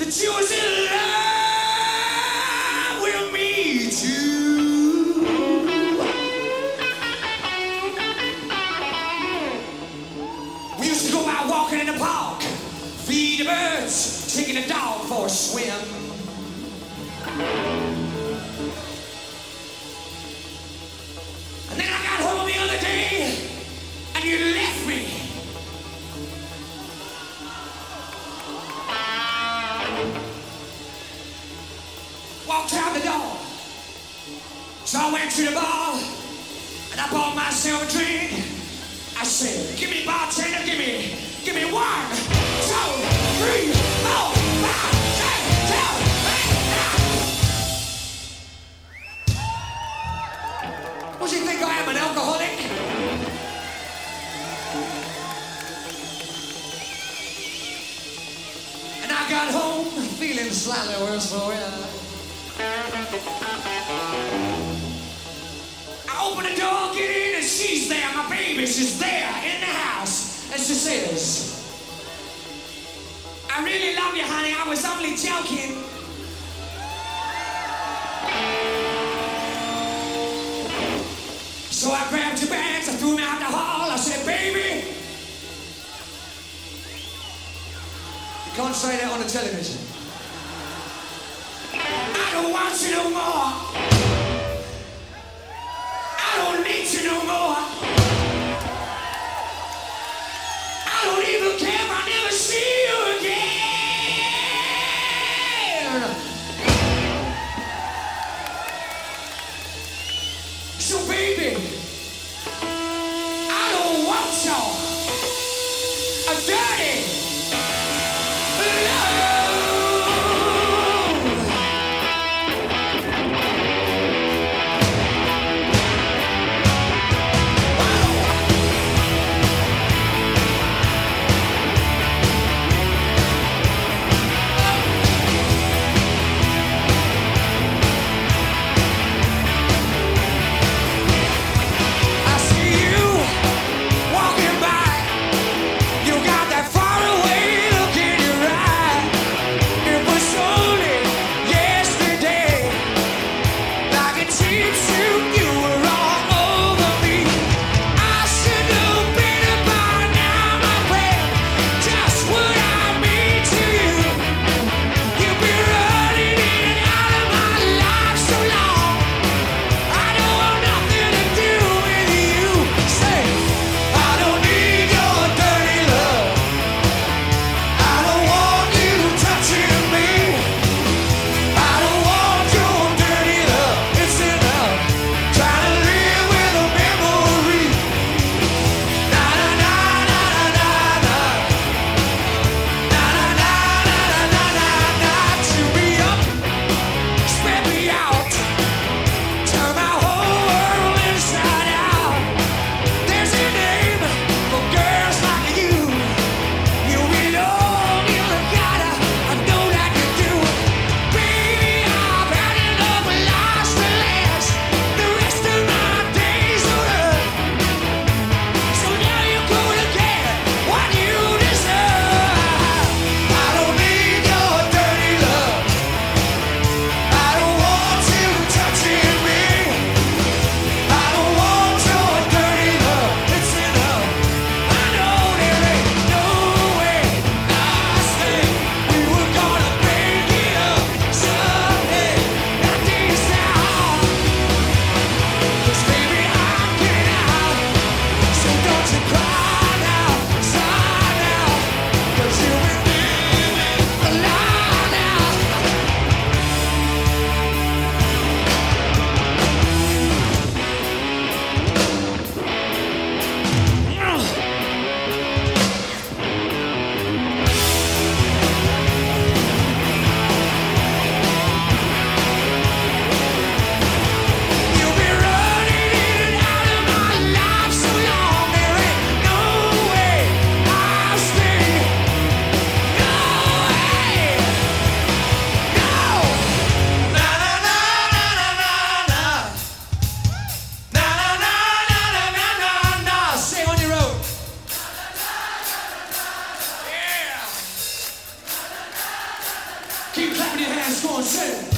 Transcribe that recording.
that you was in love with me too. We used to go out walking in the park, feed the birds, taking the dog for a swim. And then I got home the other day, and you left me. Walked out the door. So I went to the bar, and I bought myself a drink. I said, give me bartender, give me 1, 2, 3, 4, 5, 6, 7, 8, 9. What do you think I am, an alcoholic? And I got home feeling slightly worse for wear. I open the door, get in, and she's there. My baby, she's there in the house. And she says, I really love you, honey. I was only joking. So I grabbed your bags, I threw them out the hall. I said, baby, you can't say that on the television. I don't want you no more. I don't need you no more. I don't even care if I never see you again. So baby, I don't want y'all a dirty love. I see you walking by. You got that fire. said,